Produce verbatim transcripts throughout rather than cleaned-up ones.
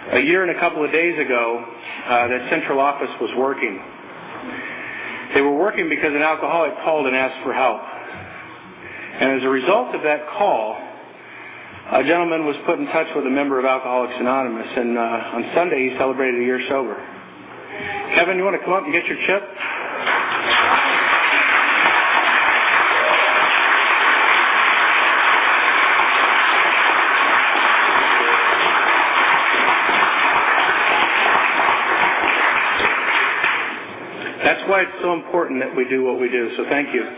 a year and a couple of days ago uh, that central office was working. They were working because an alcoholic called and asked for help. And as a result of that call, a gentleman was put in touch with a member of Alcoholics Anonymous, and uh, on Sunday he celebrated a year sober. Kevin, you want to come up and get your chip? That's why it's so important that we do what we do, so thank you.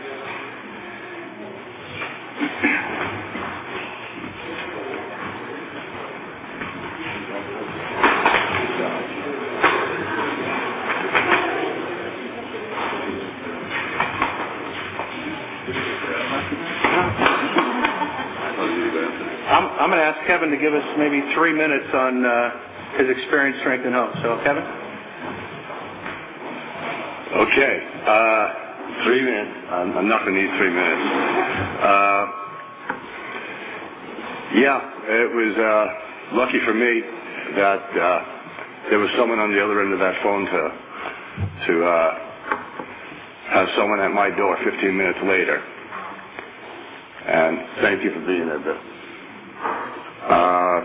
I'm, I'm going to ask Kevin to give us maybe three minutes on uh, his experience, strength, and hope. So, Kevin? Okay, uh, three minutes. I'm, I'm not going to need three minutes. Uh, yeah, it was uh, lucky for me that uh, there was someone on the other end of that phone to to uh, have someone at my door fifteen minutes later. And thank you for being there, Bill. Uh,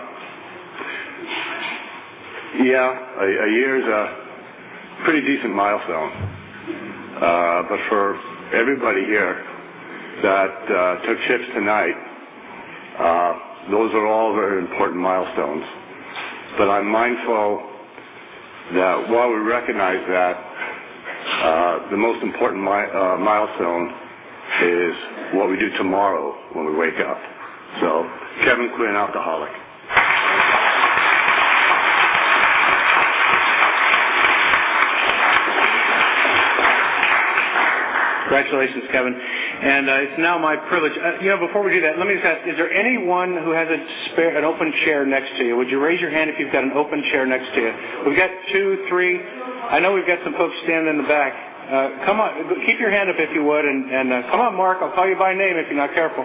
yeah, a, a year's a pretty decent milestone. Uh, but for everybody here that uh, took chips tonight, uh, those are all very important milestones. But I'm mindful that while we recognize that, uh, the most important mi- uh, milestone is what we do tomorrow when we wake up. So, Kevin Quinn, alcoholic. Congratulations, Kevin. And uh, it's now my privilege. Uh, you know, before we do that, let me just ask, is there anyone who has a spare, an open chair next to you? Would you raise your hand if you've got an open chair next to you? We've got two, three. I know we've got some folks standing in the back. Uh, come on, keep your hand up if you would. And, and uh, come on, Mark, I'll call you by name if you're not careful.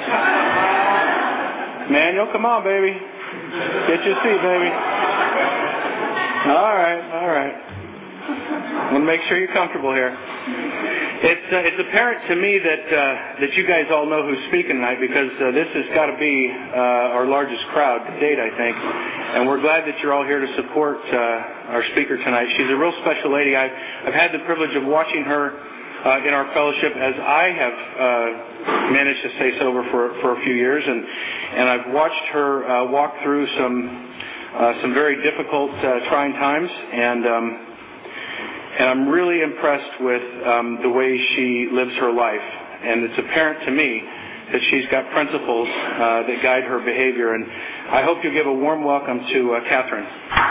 Manuel, come on, baby. Get your seat, baby. All right, all right. I want to make sure you're comfortable here. It's uh, it's apparent to me that uh, that you guys all know who's speaking tonight, because uh, this has got to be uh, our largest crowd to date, I think. And we're glad that you're all here to support uh, our speaker tonight. She's a real special lady. I've, I've had the privilege of watching her uh, in our fellowship as I have uh, managed to stay sober for, for a few years. And, and I've watched her uh, walk through some, uh, some very difficult, uh, trying times. And... Um, And I'm really impressed with um, the way she lives her life. And it's apparent to me that she's got principles uh, that guide her behavior. And I hope you'll give a warm welcome to uh, Catherine.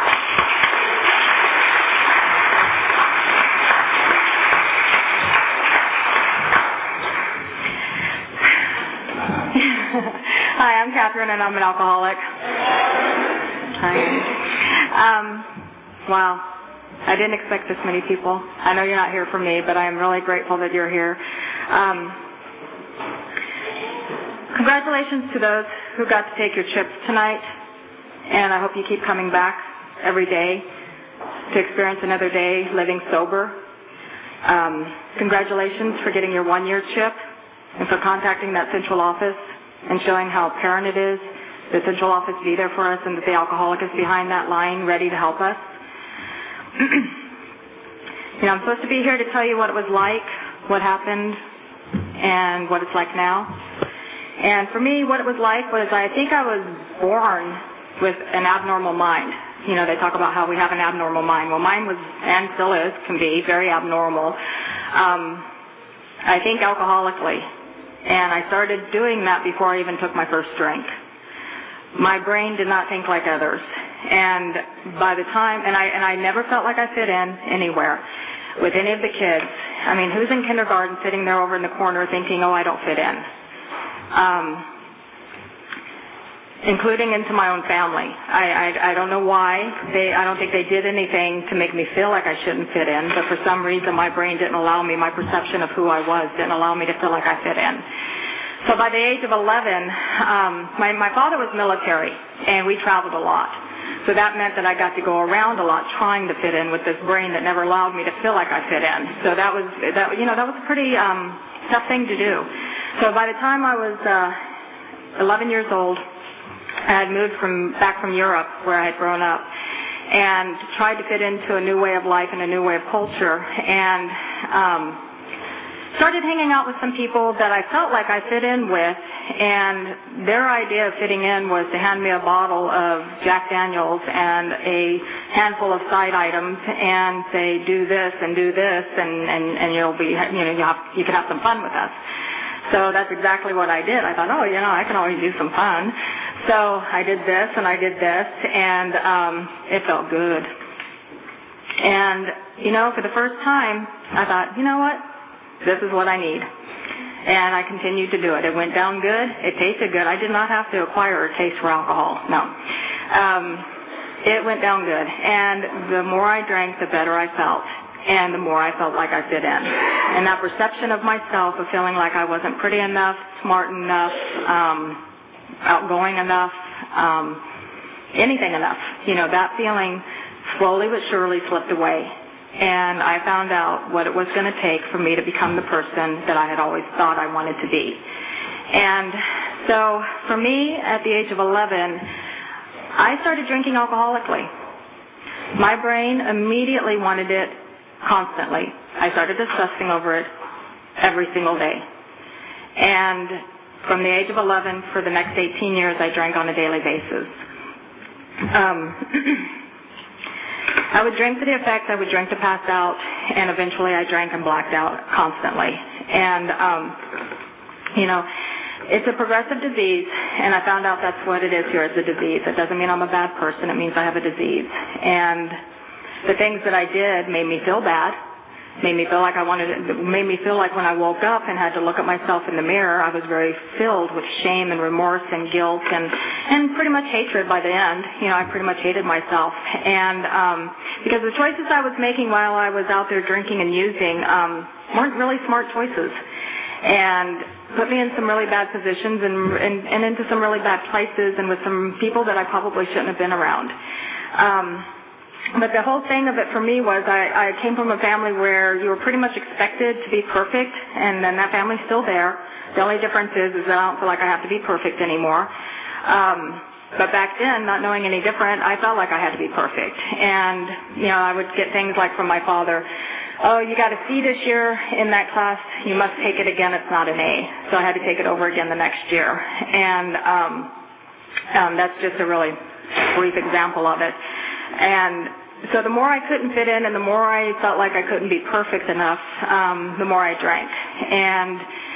Hi, I'm Catherine, and I'm an alcoholic. Hi. Um, wow. I didn't expect this many people. I know you're not here for me, but I am really grateful that you're here. Um, congratulations to those who got to take your chips tonight, and I hope you keep coming back every day to experience another day living sober. Um, congratulations for getting your one-year chip and for contacting that central office and showing how apparent it is the central office be there for us and that the alcoholic is behind that line ready to help us. You know, I'm supposed to be here to tell you what it was like, what happened, and what it's like now. And for me, what it was like was I think I was born with an abnormal mind. You know, they talk about how we have an abnormal mind. Well, mine was, and still is, can be, very abnormal. Um, I think alcoholically. And I started doing that before I even took my first drink. My brain did not think like others. And by the time, and I and I never felt like I fit in anywhere with any of the kids. I mean, who's in kindergarten sitting there over in the corner thinking, oh, I don't fit in? Um, including into my own family. I, I I don't know why. They I don't think they did anything to make me feel like I shouldn't fit in, but for some reason my brain didn't allow me, my perception of who I was didn't allow me to feel like I fit in. So by the age of eleven, um, my, my father was military, and we traveled a lot. So that meant that I got to go around a lot trying to fit in with this brain that never allowed me to feel like I fit in. So that was, that, you know, that was a pretty um, tough thing to do. So by the time I was uh, eleven years old, I had moved from back from Europe where I had grown up and tried to fit into a new way of life and a new way of culture, and um, started hanging out with some people that I felt like I fit in with, and their idea of fitting in was to hand me a bottle of Jack Daniels and a handful of side items and say, do this and do this, and, and, and you'll be, you know, you, have, you can have some fun with us. So that's exactly what I did. I thought, oh, you know, I can always do some fun. So I did this and I did this, and um, it felt good. And, you know, for the first time, I thought, you know what? This is what I need. And I continued to do it. It went down good. It tasted good. I did not have to acquire a taste for alcohol. No. Um, it went down good. And the more I drank, the better I felt. And the more I felt like I fit in. And that perception of myself of feeling like I wasn't pretty enough, smart enough, um, outgoing enough, um, anything enough, you know, that feeling slowly but surely slipped away. And I found out what it was going to take for me to become the person that I had always thought I wanted to be. And so for me, at the age of eleven, I started drinking alcoholically. My brain immediately wanted it constantly. I started obsessing over it every single day. And from the age of eleven, for the next eighteen years, I drank on a daily basis. Um, I would drink to the effect, I would drink to pass out, and eventually I drank and blacked out constantly. And, um, you know, it's a progressive disease, and I found out that's what it is here, it's a disease. It doesn't mean I'm a bad person, it means I have a disease. And the things that I did made me feel bad, made me feel like I wanted it, made me feel like when I woke up and had to look at myself in the mirror, I was very filled with shame and remorse and guilt and, and pretty much hatred by the end. You know, I pretty much hated myself. And um, because the choices I was making while I was out there drinking and using um, weren't really smart choices. And put me in some really bad positions and, and, and into some really bad places and with some people that I probably shouldn't have been around. Um, But the whole thing of it for me was I, I came from a family where you were pretty much expected to be perfect, and then that family's still there. The only difference is, is that I don't feel like I have to be perfect anymore. Um, but back then, not knowing any different, I felt like I had to be perfect. And, you know, I would get things like from my father, oh, you got a C this year in that class, you must take it again, it's not an A. So I had to take it over again the next year. And um, um, that's just a really brief example of it. And so the more I couldn't fit in and the more I felt like I couldn't be perfect enough, um, the more I drank. And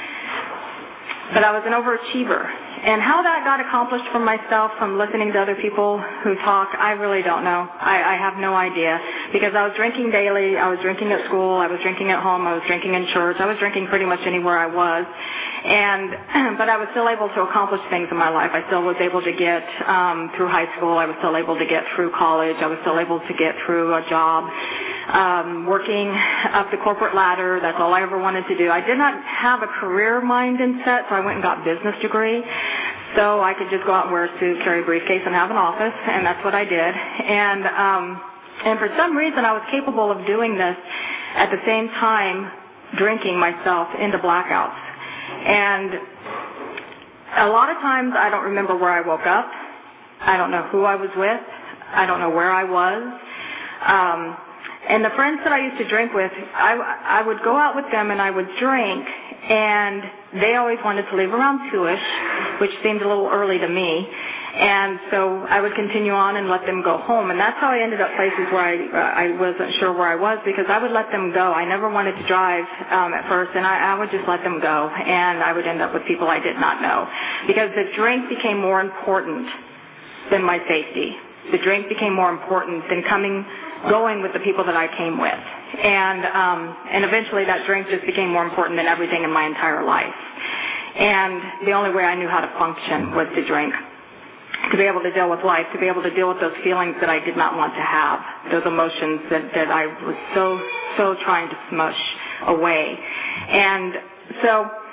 but I was an overachiever. And how that got accomplished for myself from listening to other people who talk, I really don't know. I, I have no idea. Because I was drinking daily, I was drinking at school, I was drinking at home, I was drinking in church, I was drinking pretty much anywhere I was. And but I was still able to accomplish things in my life. I still was able to get um, through high school, I was still able to get through college, I was still able to get through a job. Um, working up the corporate ladder, that's all I ever wanted to do. I did not have a career mindset, so I went and got a business degree. So I could just go out and wear a suit, carry a briefcase, and have an office, and that's what I did. And um, and for some reason, I was capable of doing this at the same time drinking myself into blackouts. And a lot of times, I don't remember where I woke up. I don't know who I was with. I don't know where I was. Um, And the friends that I used to drink with, I, I would go out with them and I would drink, and they always wanted to leave around two-ish, which seemed a little early to me. And so I would continue on and let them go home. And that's how I ended up places where I, uh, I wasn't sure where I was, because I would let them go. I never wanted to drive um, at first, and I, I would just let them go. And I would end up with people I did not know, because the drink became more important than my safety. The drink became more important than coming going with the people that I came with. And um, and eventually that drink just became more important than everything in my entire life. And the only way I knew how to function was to drink, to be able to deal with life, to be able to deal with those feelings that I did not want to have, those emotions that, that I was so, so trying to smush away. And so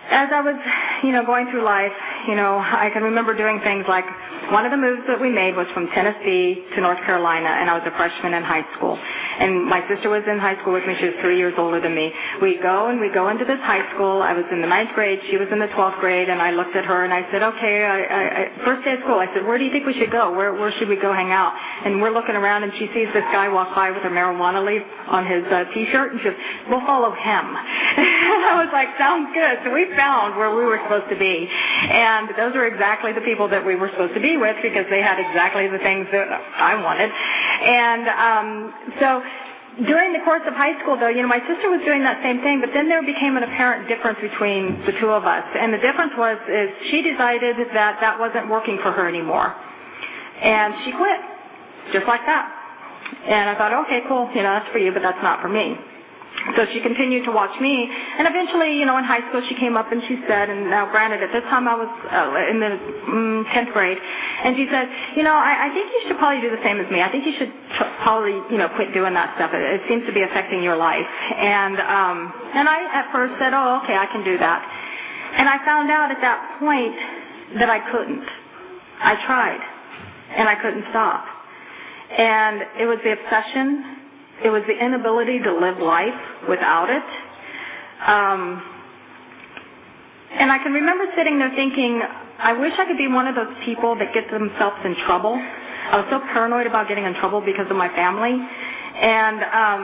as I was, you know, going through life, you know, I can remember doing things like one of the moves that we made was from Tennessee to North Carolina, and I was a freshman in high school. And my sister was in high school with me. She was three years older than me. We go and we go into this high school. I was in the ninth grade. She was in the twelfth grade, and I looked at her and I said, okay, I, I, I, first day of school, I said, where do you think we should go? Where, where should we go hang out? And we're looking around, and she sees this guy walk by with a marijuana leaf on his uh, T-shirt, and she goes, we'll follow him. And I was like, sounds good. So we found where we were supposed to be. And those are exactly the people that we were supposed to be with because they had exactly the things that I wanted. And um, so during the course of high school, though, you know, my sister was doing that same thing, but then there became an apparent difference between the two of us. And the difference was is she decided that that wasn't working for her anymore. And she quit, just like that. And I thought, okay, cool, you know, that's for you, but that's not for me. So she continued to watch me, and eventually, you know, in high school she came up and she said, and now granted at this time I was uh, in the um, tenth grade, and she said, you know, I, I think you should probably do the same as me. I think you should t- probably, you know, quit doing that stuff. It, it seems to be affecting your life. And, um, and I at first said, oh, okay, I can do that. And I found out at that point that I couldn't. I tried, and I couldn't stop. And it was the obsession. It was the inability to live life without it. Um, and I can remember sitting there thinking, I wish I could be one of those people that get themselves in trouble. I was so paranoid about getting in trouble because of my family. And um,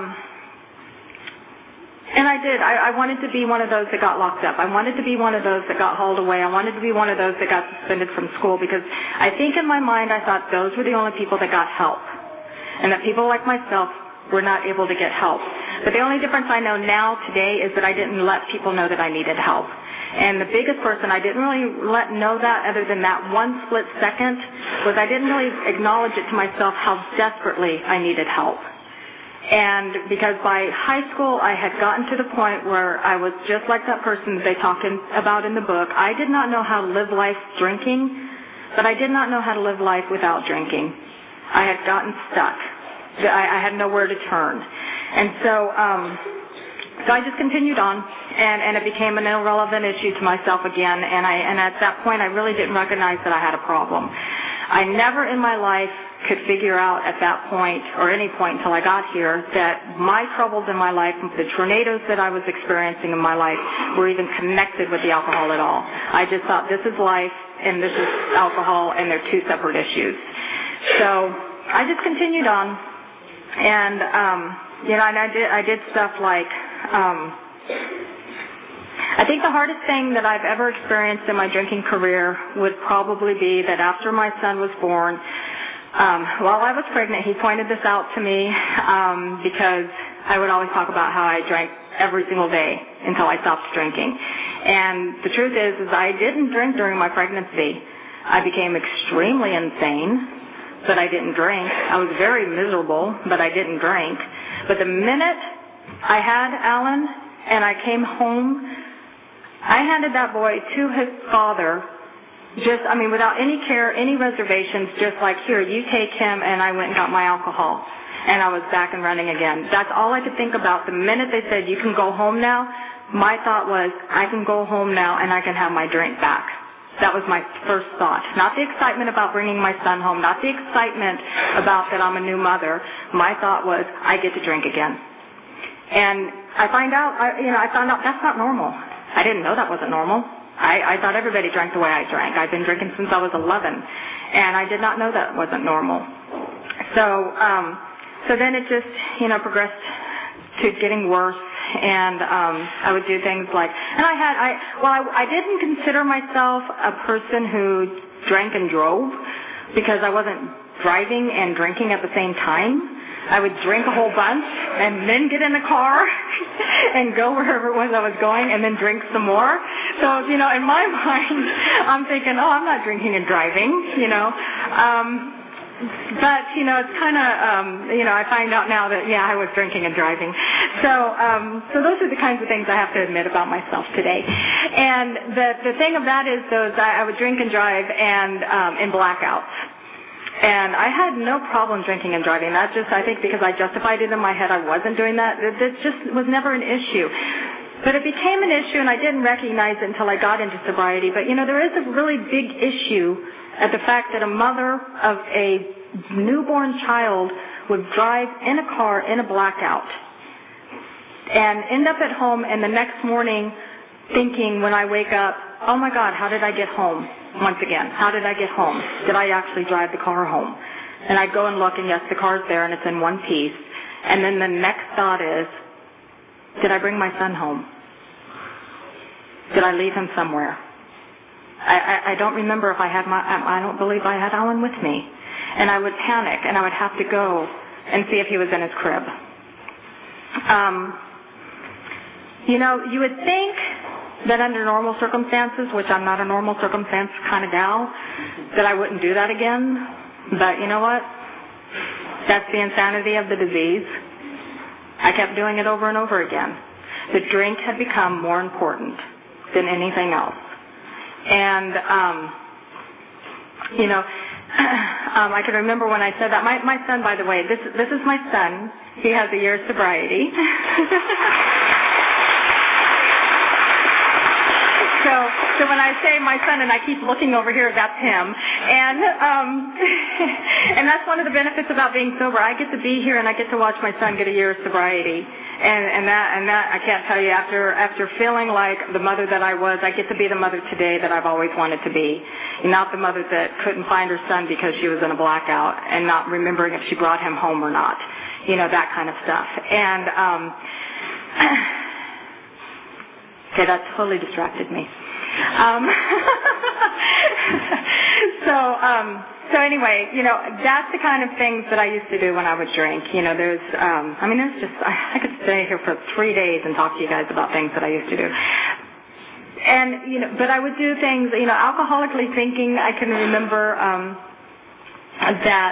and I did. I, I wanted to be one of those that got locked up. I wanted to be one of those that got hauled away. I wanted to be one of those that got suspended from school because I think in my mind I thought those were the only people that got help. And that people like myself were not able to get help. But the only difference I know now today is that I didn't let people know that I needed help. And the biggest person I didn't really let know that other than that one split second was I didn't really acknowledge it to myself how desperately I needed help. And because by high school I had gotten to the point where I was just like that person that they talked in, about in the book. I did not know how to live life drinking, but I did not know how to live life without drinking. I had gotten stuck. I, I had nowhere to turn. And so um, so I just continued on, and, and it became an irrelevant issue to myself again, and, I, and at that point I really didn't recognize that I had a problem. I never in my life could figure out at that point, or any point until I got here, that my troubles in my life, the tornadoes that I was experiencing in my life, were even connected with the alcohol at all. I just thought this is life, and this is alcohol, and they're two separate issues. So I just continued on. And, um, you know, and I did, I did stuff like, um, I think the hardest thing that I've ever experienced in my drinking career would probably be that after my son was born, um, while I was pregnant, he pointed this out to me, um, because I would always talk about how I drank every single day until I stopped drinking. And the truth is, is I didn't drink during my pregnancy. I became extremely insane. But I didn't drink. I was very miserable, but I didn't drink. But the minute I had Alan and I came home, I handed that boy to his father, just, I mean, without any care, any reservations, just like, here, you take him, and I went and got my alcohol. And I was back and running again. That's all I could think about. The minute they said, you can go home now, my thought was, I can go home now and I can have my drink back. That was my first thought. Not the excitement about bringing my son home. Not the excitement about that I'm a new mother. My thought was, I get to drink again. And I find out, I, you know, I found out that's not normal. I didn't know that wasn't normal. I, I thought everybody drank the way I drank. I've been drinking since I was eleven. And I did not know that wasn't normal. So, um, so then it just, you know, progressed to getting worse. And um, I would do things like, and I had, I well, I, I didn't consider myself a person who drank and drove because I wasn't driving and drinking at the same time. I would drink a whole bunch and then get in the car and go wherever it was I was going and then drink some more. So, you know, in my mind, I'm thinking, oh, I'm not drinking and driving, you know. Um, But, you know, it's kind of, um, you know, I find out now that, yeah, I was drinking and driving. So um, so those are the kinds of things I have to admit about myself today. And the the thing of that is, though, is I, I would drink and drive and um, in blackouts. And I had no problem drinking and driving. That just, I think, because I justified it in my head, I wasn't doing that. It, it just was never an issue. But it became an issue, and I didn't recognize it until I got into sobriety. But, you know, there is a really big issue at the fact that a mother of a newborn child would drive in a car in a blackout and end up at home, and the next morning thinking when I wake up, oh, my God, how did I get home once again? How did I get home? Did I actually drive the car home? And I go and look, and yes, the car's there, and it's in one piece. And then the next thought is, did I bring my son home? Did I leave him somewhere? I, I, I don't remember if I had my, I don't believe I had Alan with me. And I would panic, and I would have to go and see if he was in his crib. Um, you know, you would think that under normal circumstances, which I'm not a normal circumstance kind of gal, that I wouldn't do that again. But you know what? That's the insanity of the disease. I kept doing it over and over again. The drink had become more important than anything else. And, um, you know, um, I can remember when I said that. My, my son, by the way, this, this is my son. He has a year's sobriety. So, so when I say my son, and I keep looking over here, that's him. And um, and that's one of the benefits about being sober. I get to be here, and I get to watch my son get a year's sobriety. And, and that, and that, I can't tell you, after after feeling like the mother that I was, I get to be the mother today that I've always wanted to be. Not the mother that couldn't find her son because she was in a blackout and not remembering if she brought him home or not. You know, that kind of stuff. And, um, okay, that totally distracted me. Um, so, um, so anyway, you know, that's the kind of things that I used to do when I would drink. You know, there's, um, I mean, there's just, I, I could stay here for three days and talk to you guys about things that I used to do. And, you know, but I would do things, you know, alcoholically thinking. I can remember um, that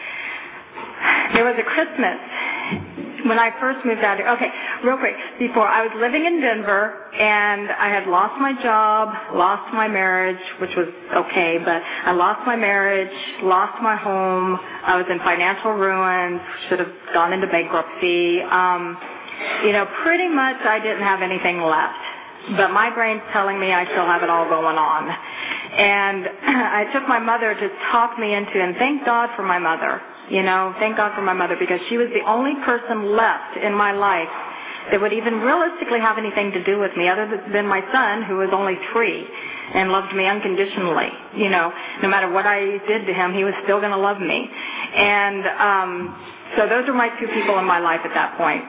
there was a Christmas when I first moved out here. Okay, real quick, before, I was living in Denver, and I had lost my job, lost my marriage, which was okay, but I lost my marriage, lost my home. I was in financial ruin, should have gone into bankruptcy. Um, you know, pretty much I didn't have anything left. But my brain's telling me I still have it all going on. And I took my mother to talk me into, and thank God for my mother. You know, thank God for my mother, because she was the only person left in my life that would even realistically have anything to do with me other than my son, who was only three and loved me unconditionally. You know, no matter what I did to him, he was still going to love me. And um, so those are my two people in my life at that point.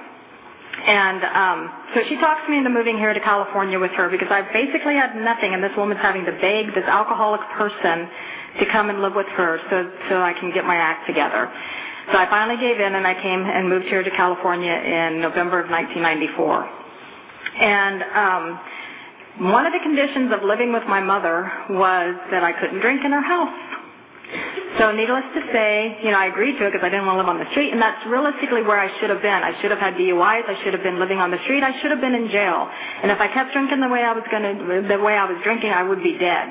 And um, so she talks me into moving here to California with her, because I basically had nothing, and this woman's having to beg this alcoholic person to come and live with her so so I can get my act together. So I finally gave in, and I came and moved here to California in November of nineteen ninety-four. And um, one of the conditions of living with my mother was that I couldn't drink in her house. So needless to say, you know, I agreed to it because I didn't want to live on the street, and that's realistically where I should have been. I should have had D U Is. I should have been living on the street. I should have been in jail. And if I kept drinking the way I was going to, the way I was drinking, I would be dead.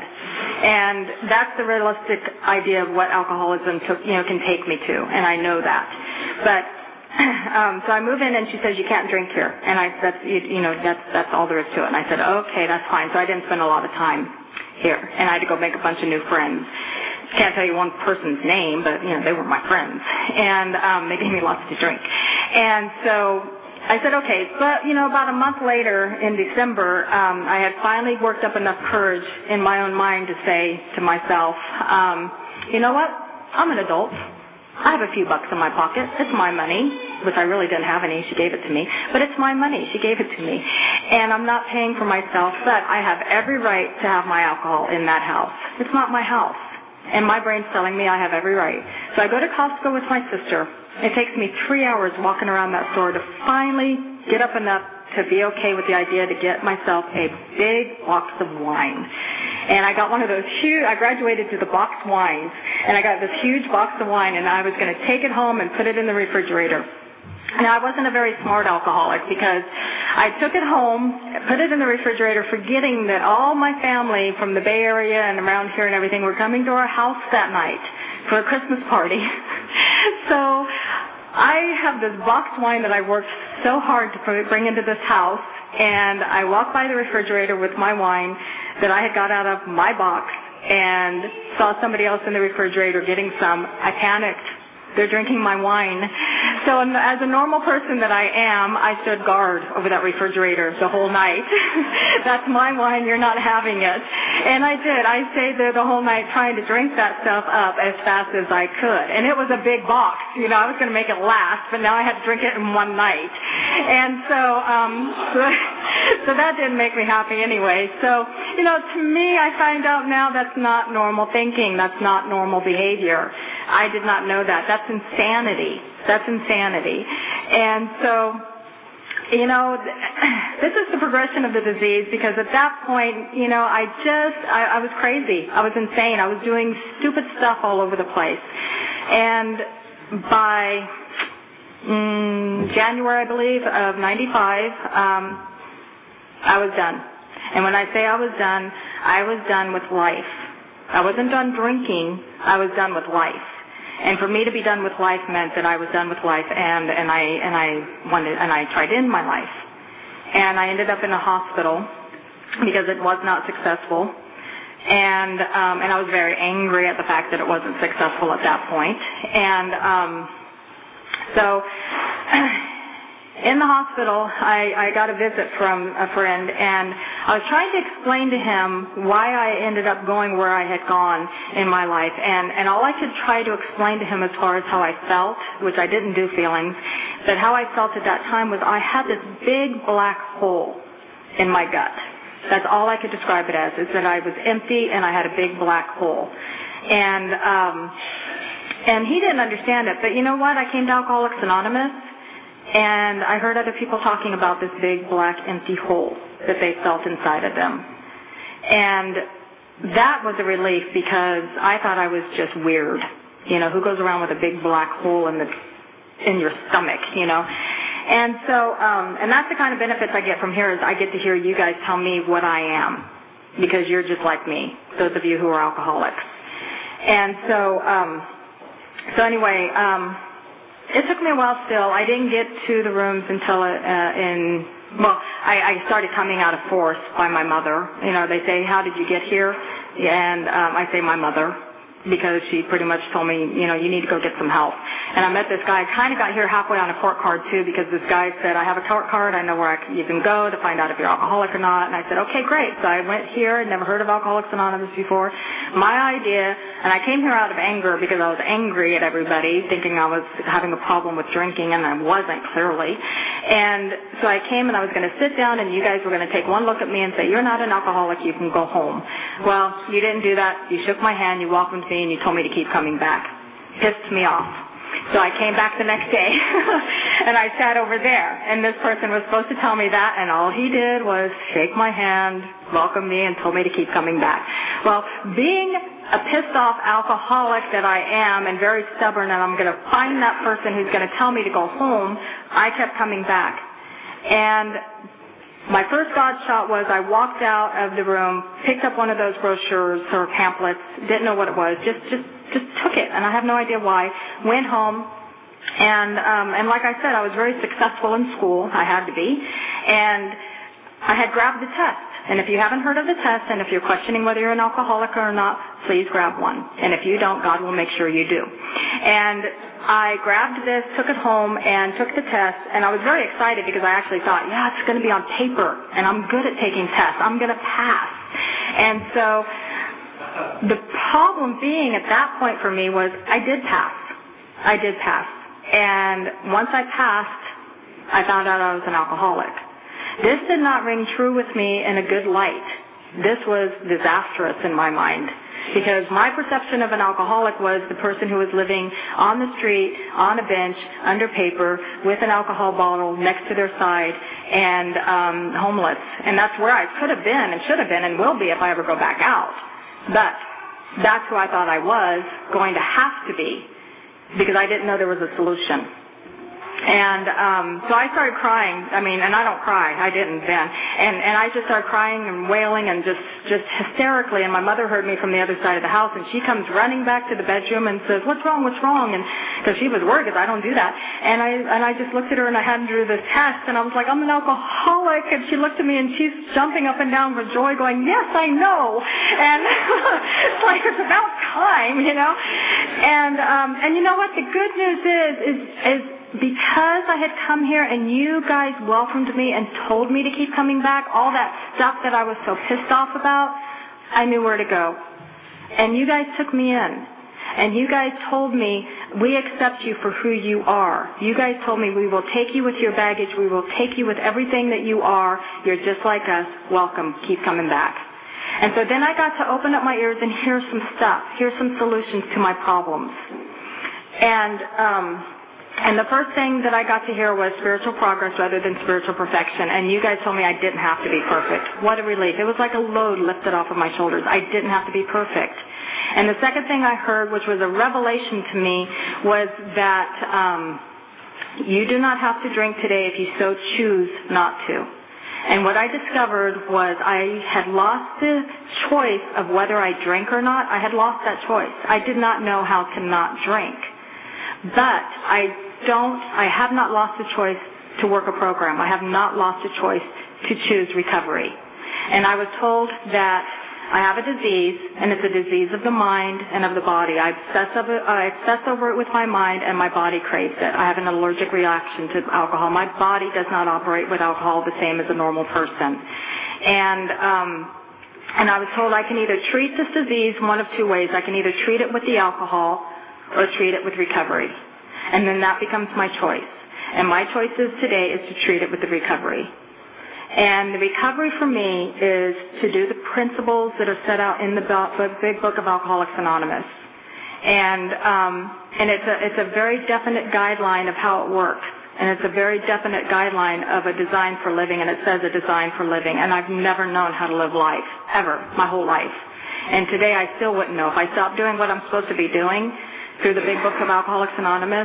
And that's the realistic idea of what alcoholism took, you know, can take me to, and I know that. But um, so I move in, and she says, "You can't drink here," and I, that's, you, you know, that's that's all there is to it. And I said, "Okay, that's fine." So I didn't spend a lot of time here, and I had to go make a bunch of new friends. Can't tell you one person's name, but, you know, they were my friends. And um, they gave me lots to drink. And so I said, okay. But, you know, about a month later in December, um, I had finally worked up enough courage in my own mind to say to myself, um, you know what? I'm an adult. I have a few bucks in my pocket. It's my money, which I really didn't have any. She gave it to me. But it's my money. She gave it to me. And I'm not paying for myself, but I have every right to have my alcohol in that house. It's not my house. And my brain's telling me I have every right. So I go to Costco with my sister. It takes me three hours walking around that store to finally get up enough to be okay with the idea to get myself a big box of wine. And I got one of those huge, I graduated to the box wines, and I got this huge box of wine, and I was going to take it home and put it in the refrigerator. Now, I wasn't a very smart alcoholic, because I took it home, put it in the refrigerator, forgetting that all my family from the Bay Area and around here and everything were coming to our house that night for a Christmas party. So I have this boxed wine that I worked so hard to bring into this house, and I walked by the refrigerator with my wine that I had got out of my box and saw somebody else in the refrigerator getting some. I panicked. They're drinking my wine. So as a normal person that I am, I stood guard over that refrigerator the whole night. That's my wine. You're not having it. And I did. I stayed there the whole night trying to drink that stuff up as fast as I could. And it was a big box. You know, I was going to make it last, but now I had to drink it in one night. And so, um, so, so that didn't make me happy anyway. So, you know, to me, I find out now that's not normal thinking. That's not normal behavior. I did not know that. That's insanity. That's insanity. And so, you know, this is the progression of the disease, because at that point, you know, I just, I, I was crazy. I was insane. I was doing stupid stuff all over the place. And by mm, January, I believe, of ninety-five, um, I was done. And when I say I was done, I was done with life. I wasn't done drinking. I was done with life. And for me to be done with life meant that I was done with life, and, and I and I wanted and I tried to end my life. And I ended up in a hospital because it was not successful. And um, and I was very angry at the fact that it wasn't successful at that point. And um, so in the hospital, I, I got a visit from a friend, and I was trying to explain to him why I ended up going where I had gone in my life. And, and all I could try to explain to him as far as how I felt, which I didn't do feelings, but how I felt at that time was I had this big black hole in my gut. That's all I could describe it as, is that I was empty and I had a big black hole. And, um, and he didn't understand it, but you know what? I came to Alcoholics Anonymous, and I heard other people talking about this big, black, empty hole that they felt inside of them. And that was a relief, because I thought I was just weird. You know, who goes around with a big black hole in the in your stomach, you know? And so, um, and that's the kind of benefits I get from here, is I get to hear you guys tell me what I am, because you're just like me, those of you who are alcoholics. And so, um, so anyway, um, it took me a while still. I didn't get to the rooms until uh, in, well, I, I started coming out of force by my mother. You know, they say, how did you get here? And um, I say my mother, because she pretty much told me, you know, you need to go get some help. And I met this guy. I kind of got here halfway on a court card, too, because this guy said, I have a court card. I know where I can, you can go to find out if you're alcoholic or not. And I said, okay, great. So I went here. Never heard of Alcoholics Anonymous before. My idea, and I came here out of anger because I was angry at everybody, thinking I was having a problem with drinking, and I wasn't, clearly. And so I came, and I was going to sit down, and you guys were going to take one look at me and say, you're not an alcoholic. You can go home. Well, you didn't do that. You shook my hand. You welcomed me, and you told me to keep coming back. Pissed me off. So I came back the next day, and I sat over there, and this person was supposed to tell me that, and all he did was shake my hand, welcome me, and told me to keep coming back. Well, being a pissed-off alcoholic that I am, and very stubborn, and I'm going to find that person who's going to tell me to go home, I kept coming back. And my first God shot was I walked out of the room, picked up one of those brochures or pamphlets, didn't know what it was, just just just took it, and I have no idea why. Went home, and um, and like I said, I was very successful in school. I had to be, and I had grabbed the test. And if you haven't heard of the test, and if you're questioning whether you're an alcoholic or not, please grab one. And if you don't, God will make sure you do. And I grabbed this, took it home, and took the test, and I was very excited because I actually thought, yeah, it's going to be on paper, and I'm good at taking tests. I'm going to pass. And so the problem being at that point for me was I did pass. I did pass. And once I passed, I found out I was an alcoholic. This did not ring true with me in a good light. This was disastrous in my mind, because my perception of an alcoholic was the person who was living on the street, on a bench, under paper, with an alcohol bottle next to their side, and um, homeless. And that's where I could have been and should have been and will be if I ever go back out. But that's who I thought I was going to have to be, because I didn't know there was a solution. And um, so I started crying. I mean, and I don't cry. I didn't then. And and I just started crying and wailing and just just hysterically. And my mother heard me from the other side of the house, and she comes running back to the bedroom and says, "What's wrong? What's wrong?" And because she was worried, because I don't do that. And I and I just looked at her and I had her do this test, and I was like, "I'm an alcoholic." And she looked at me and she's jumping up and down with joy, going, "Yes, I know." And it's like it's about time, you know. And um, and you know what? The good news is is is. because I had come here and you guys welcomed me and told me to keep coming back, all that stuff that I was so pissed off about, I knew where to go. And you guys took me in. And you guys told me, we accept you for who you are. You guys told me, we will take you with your baggage. We will take you with everything that you are. You're just like us. Welcome. Keep coming back. And so then I got to open up my ears and hear some stuff. Hear some solutions to my problems. And, um... And the first thing that I got to hear was spiritual progress rather than spiritual perfection. And you guys told me I didn't have to be perfect. What a relief. It was like a load lifted off of my shoulders. I didn't have to be perfect. And the second thing I heard, which was a revelation to me, was that um, you do not have to drink today if you so choose not to. And what I discovered was I had lost the choice of whether I drink or not. I had lost that choice. I did not know how to not drink. But I don't, I have not lost the choice to work a program. I have not lost the choice to choose recovery. And I was told that I have a disease, and it's a disease of the mind and of the body. I obsess over it, I obsess over it with my mind, and my body craves it. I have an allergic reaction to alcohol. My body does not operate with alcohol the same as a normal person. And, um, and I was told I can either treat this disease one of two ways. I can either treat it with the alcohol or treat it with recovery. And then that becomes my choice. And my choice is today is to treat it with the recovery. And the recovery for me is to do the principles that are set out in the big book of Alcoholics Anonymous. And um, and it's a it's a very definite guideline of how it works. And it's a very definite guideline of a design for living, and it says a design for living. And I've never known how to live life, ever, my whole life. And today I still wouldn't know. If I stopped doing what I'm supposed to be doing through the big book of Alcoholics Anonymous,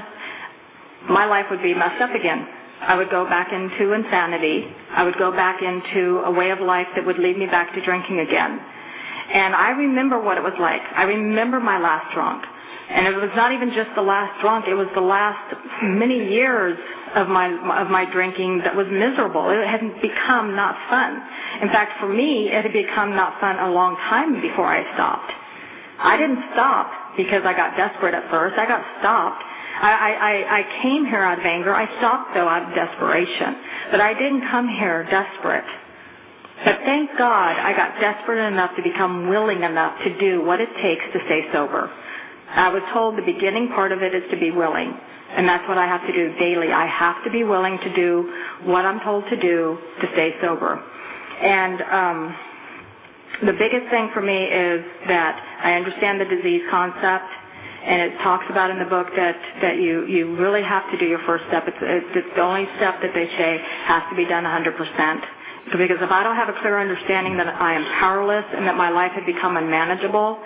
my life would be messed up again. I would go back into insanity. I would go back into a way of life that would lead me back to drinking again. And I remember what it was like. I remember my last drunk. And it was not even just the last drunk. It was the last many years of my of my drinking that was miserable. It had become not fun. In fact, for me, it had become not fun a long time before I stopped. I didn't stop because I got desperate at first. I got stopped. I, I, I came here out of anger. I stopped, though, out of desperation. But I didn't come here desperate. But thank God I got desperate enough to become willing enough to do what it takes to stay sober. I was told the beginning part of it is to be willing. And that's what I have to do daily. I have to be willing to do what I'm told to do to stay sober. And um, the biggest thing for me is that I understand the disease concept. And it talks about in the book that, that you, you really have to do your first step. It's, it's the only step that they say has to be done one hundred percent. Because if I don't have a clear understanding that I am powerless and that my life had become unmanageable,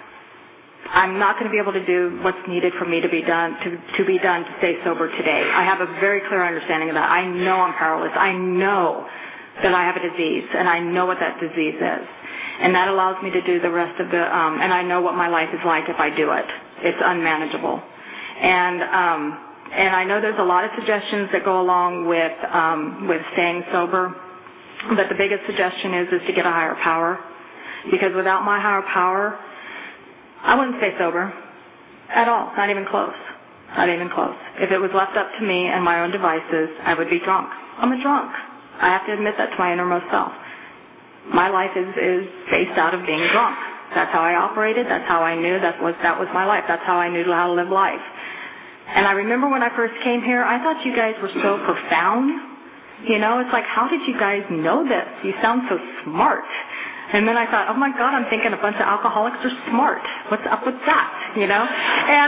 I'm not going to be able to do what's needed for me to be done to, to be done to stay sober today. I have a very clear understanding of that. I know I'm powerless. I know that I have a disease, and I know what that disease is. And that allows me to do the rest of the, um, and I know what my life is like if I do it. It's unmanageable. And um, and I know there's a lot of suggestions that go along with um, with staying sober, but the biggest suggestion is is to get a higher power, because without my higher power, I wouldn't stay sober at all, not even close, not even close. If it was left up to me and my own devices, I would be drunk. I'm a drunk. I have to admit that to my innermost self. My life is, is based out of being drunk. That's how I operated. That's how I knew that was that was my life. That's how I knew how to live life. And I remember when I first came here, I thought you guys were so profound. You know, it's like, how did you guys know this? You sound so smart. And then I thought, oh my God, I'm thinking a bunch of alcoholics are smart. What's up with that? You know? And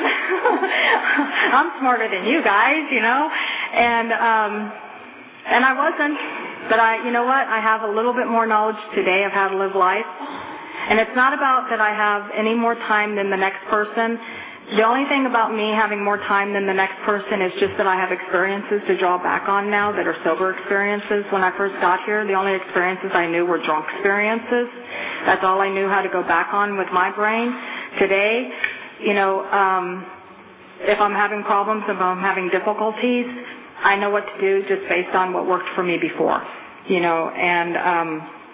I'm smarter than you guys, you know? And um, and I wasn't. But I, you know what? I have a little bit more knowledge today of how to live life. And it's not about that I have any more time than the next person. The only thing about me having more time than the next person is just that I have experiences to draw back on now that are sober experiences. When I first got here, the only experiences I knew were drunk experiences. That's all I knew how to go back on with my brain. Today, you know, um, if I'm having problems, if I'm having difficulties, I know what to do just based on what worked for me before, you know, and um,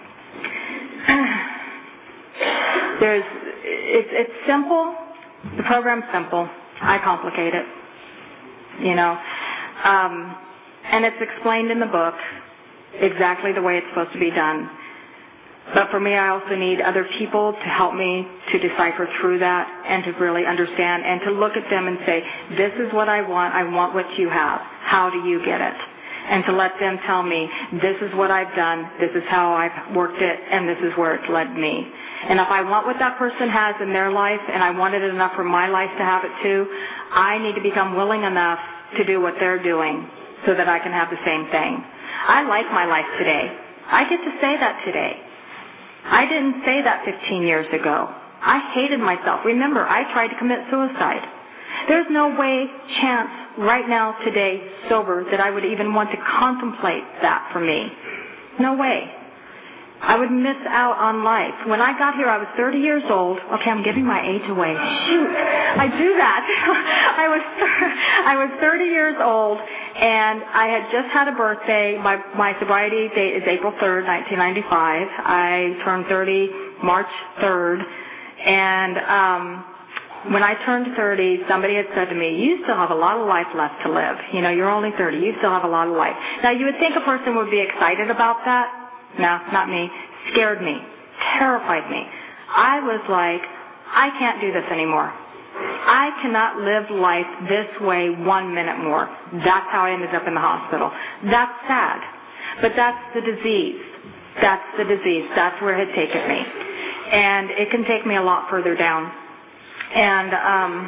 there's, it's, it's simple. The program's simple. I complicate it, you know. Um, and it's explained in the book exactly the way it's supposed to be done. But for me, I also need other people to help me to decipher through that and to really understand and to look at them and say, this is what I want. I want what you have. How do you get it? And to let them tell me, this is what I've done, this is how I've worked it, and this is where it's led me. And if I want what that person has in their life, and I wanted it enough for my life to have it too, I need to become willing enough to do what they're doing so that I can have the same thing. I like my life today. I get to say that today. I didn't say that fifteen years ago. I hated myself. Remember, I tried to commit suicide. There's no way, chance, right now, today, sober, that I would even want to contemplate that for me. No way. I would miss out on life. When I got here, I was thirty years old. Okay, I'm giving my age away. Shoot, I do that. I was I was thirty years old, and I had just had a birthday. My my sobriety date is April third, nineteen ninety-five. I turned thirty March third, and um, when I turned thirty, somebody had said to me, you still have a lot of life left to live. You know, you're only thirty. You still have a lot of life. Now, you would think a person would be excited about that. No, not me. Scared me. Terrified me. I was like, I can't do this anymore. I cannot live life this way one minute more. That's how I ended up in the hospital. That's sad. But that's the disease. That's the disease. That's where it had taken me. And it can take me a lot further down. And, um,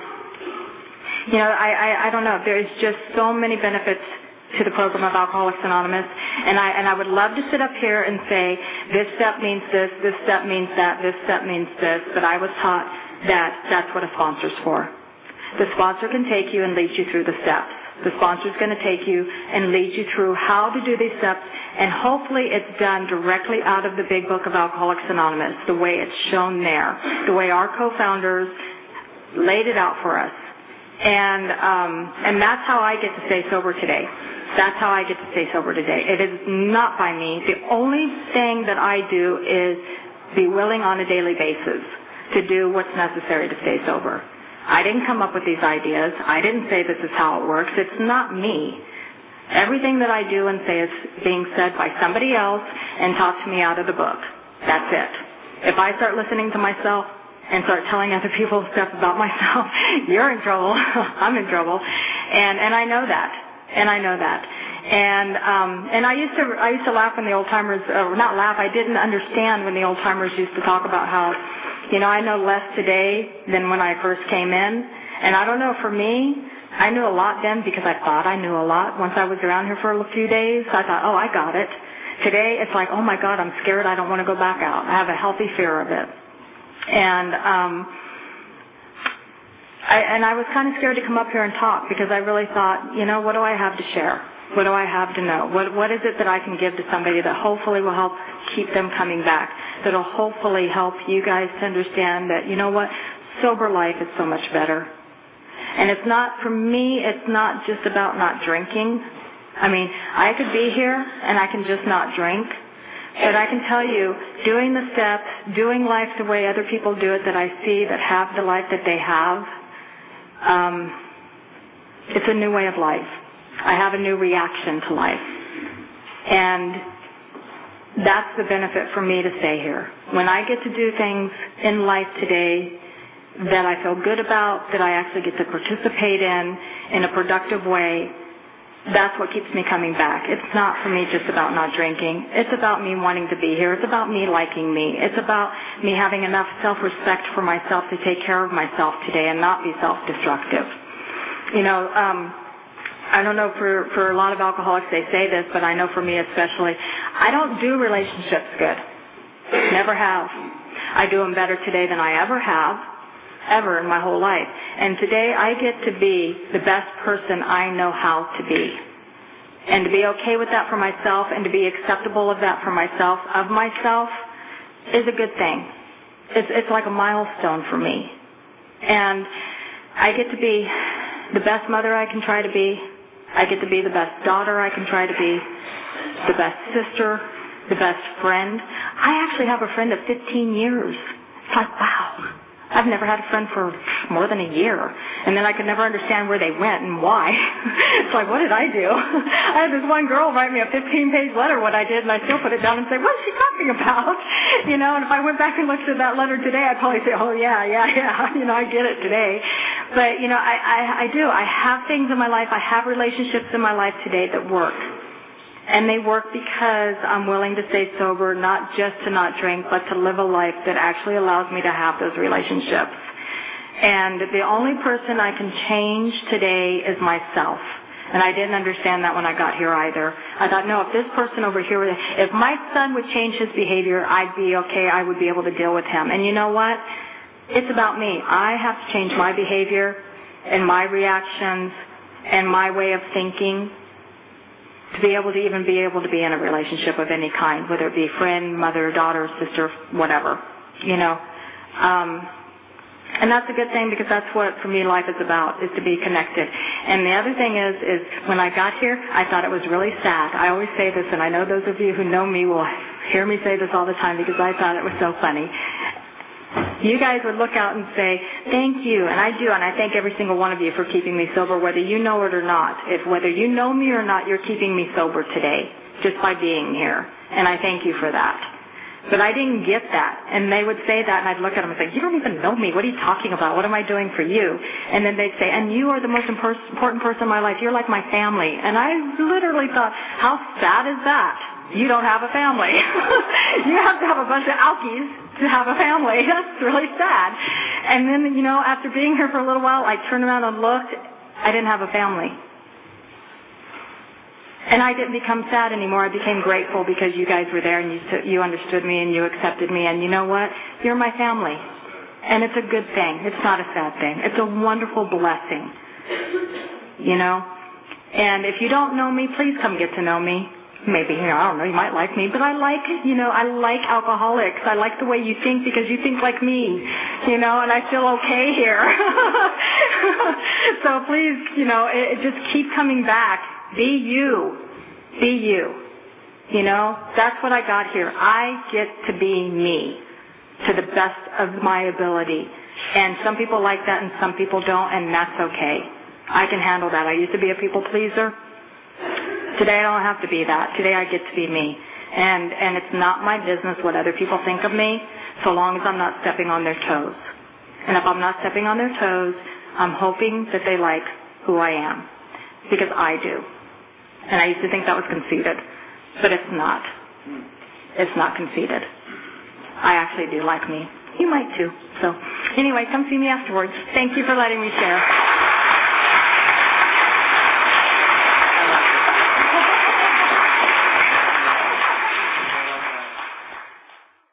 you know, I, I, I don't know. There's just so many benefits to the program of Alcoholics Anonymous, and I and I would love to sit up here and say, this step means this, this step means that, this step means this, but I was taught that that's what a sponsor's for. The sponsor can take you and lead you through the steps. The sponsor's going to take you and lead you through how to do these steps, and hopefully it's done directly out of the big book of Alcoholics Anonymous, the way it's shown there, the way our co-founders laid it out for us. And um, and that's how I get to stay sober today. That's how I get to stay sober today. It is not by me. The only thing that I do is be willing on a daily basis to do what's necessary to stay sober. I didn't come up with these ideas. I didn't say this is how it works. It's not me. Everything that I do and say is being said by somebody else and taught to me out of the book. That's it. If I start listening to myself and start telling other people stuff about myself, you're in trouble. I'm in trouble. And and I know that. And I know that. And um, and I used to I used to laugh when the old timers, or not laugh, I didn't understand when the old timers used to talk about how, you know, I know less today than when I first came in. And I don't know, for me, I knew a lot then because I thought I knew a lot. Once I was around here for a few days, I thought, oh, I got it. Today, it's like, oh my God, I'm scared. I don't want to go back out. I have a healthy fear of it. And um, I, and I was kind of scared to come up here and talk because I really thought, you know, what do I have to share? What do I have to know? What What is it that I can give to somebody that hopefully will help keep them coming back, that will hopefully help you guys to understand that, you know what, sober life is so much better. And it's not, for me, it's not just about not drinking. I mean, I could be here and I can just not drink. But I can tell you, doing the steps, doing life the way other people do it that I see that have the life that they have, um, it's a new way of life. I have a new reaction to life. And that's the benefit for me to stay here. When I get to do things in life today that I feel good about, that I actually get to participate in, in a productive way, that's what keeps me coming back. It's not for me just about not drinking. It's about me wanting to be here. It's about me liking me. It's about me having enough self-respect for myself to take care of myself today and not be self-destructive. You know, um, I don't know for, for a lot of alcoholics they say this, but I know for me especially, I don't do relationships good. Never have. I do them better today than I ever have. ever in my whole life. And today I get to be the best person I know how to be. And to be okay with that for myself and to be acceptable of that for myself, of myself, is a good thing. It's, it's like a milestone for me. And I get to be the best mother I can try to be. I get to be the best daughter I can try to be, the best sister, the best friend. I actually have a friend of fifteen years. It's like, wow. I've never had a friend for more than a year. And then I could never understand where they went and why. It's like, what did I do? I had this one girl write me a fifteen-page letter what I did, and I still put it down and say, what is she talking about? You know, and if I went back and looked at that letter today, I'd probably say, oh, yeah, yeah, yeah. You know, I get it today. But, you know, I, I, I do. I have things in my life. I have relationships in my life today that work. And they work because I'm willing to stay sober, not just to not drink, but to live a life that actually allows me to have those relationships. And the only person I can change today is myself. And I didn't understand that when I got here either. I thought, no, if this person over here, if my son would change his behavior, I'd be okay. I would be able to deal with him. And you know what? It's about me. I have to change my behavior and my reactions and my way of thinking to be able to even be able to be in a relationship of any kind, whether it be friend, mother, daughter, sister, whatever, you know. Um, and that's a good thing because that's what, for me, life is about, is to be connected. And the other thing is, is when I got here, I thought it was really sad. I always say this, and I know those of you who know me will hear me say this all the time because I thought it was so funny. You guys would look out and say, thank you, and I do, and I thank every single one of you for keeping me sober, whether you know it or not. If whether you know me or not, you're keeping me sober today, just by being here, and I thank you for that. But I didn't get that, and they would say that, and I'd look at them and say, you don't even know me. What are you talking about? What am I doing for you? And then they'd say, and you are the most important person in my life. You're like my family. And I literally thought, how sad is that? You don't have a family. You have to have a bunch of alkies to have a family. That's really sad. And then, you know, after being here for a little while, I turned around and looked. I didn't have a family. And I didn't become sad anymore. I became grateful because you guys were there and you, you understood me and you accepted me. And you know what? You're my family. And it's a good thing. It's not a sad thing. It's a wonderful blessing. You know? And if you don't know me, please come get to know me. Maybe, you know, I don't know, you might like me, but I like, you know, I like alcoholics. I like the way you think because you think like me, you know, and I feel okay here. So please, you know, it, it just keep coming back. Be you. Be you. You know, that's what I got here. I get to be me to the best of my ability. And some people like that and some people don't, and that's okay. I can handle that. I used to be a people pleaser. Today I don't have to be that. Today I get to be me. And and it's not my business what other people think of me so long as I'm not stepping on their toes. And if I'm not stepping on their toes, I'm hoping that they like who I am. Because I do. And I used to think that was conceited. But it's not. It's not conceited. I actually do like me. You might too. So anyway, come see me afterwards. Thank you for letting me share.